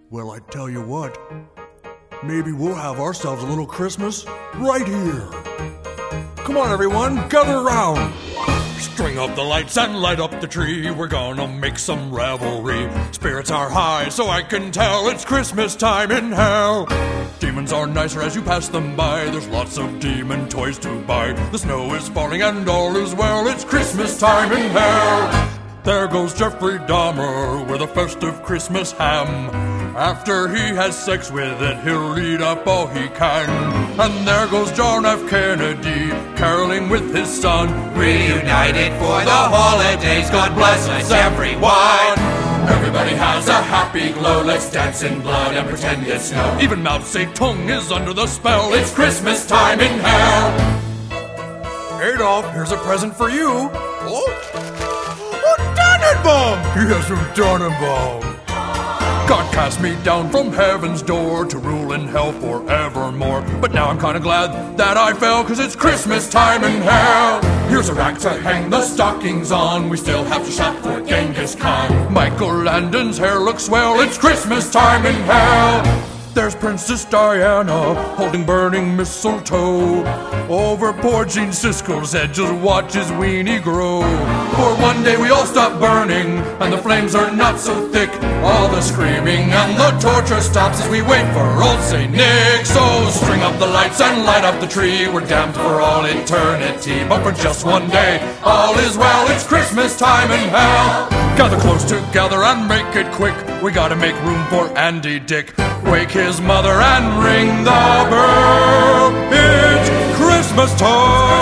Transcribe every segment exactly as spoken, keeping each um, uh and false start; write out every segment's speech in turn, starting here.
Well, I tell you what, maybe we'll have ourselves a little Christmas right here. Come on, everyone, gather around. String up the lights and light up the tree. We're gonna make some revelry. Spirits are high, so I can tell it's Christmas time in hell. Demons are nicer as you pass them by. There's lots of demon toys to buy. The snow is falling and all is well. It's Christmas time in hell. There goes Jeffrey Dahmer with a festive Christmas ham. After he has sex with it, he'll eat up all he can. And there goes John F. Kennedy, caroling with his son. Reunited for the holidays, God bless us everyone. Everybody has a happy glow, let's dance in blood and pretend it's snow. Even Mao Zedong is under the spell. It's Christmas time in hell. Adolf, here's a present for you. Oh, oh Tannenbaum! He has some Tannenbaum. God cast me down from heaven's door to rule in hell forevermore. But now I'm kinda glad that I fell, cause it's Christmas time in hell. Here's a rack to hang the stockings on. We still have to shop for Genghis Khan. Michael Landon's hair looks swell. It's Christmas time in hell. There's Princess Diana holding burning mistletoe over poor Gene Siskel's head, just watch his weenie grow. For one day we all stop burning and the flames are not so thick. All the screaming and the torture stops as we wait for old Saint Nick. So string up the lights and light up the tree. We're damned for all eternity, but for just one day all is well. It's Christmas time in hell. Gather close together and make it quick. We gotta make room for Andy Dick. Wake his mother and ring the bell. It's Christmas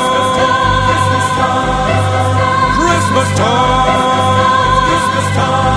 time. Christmas time. Christmas time. Christmas time.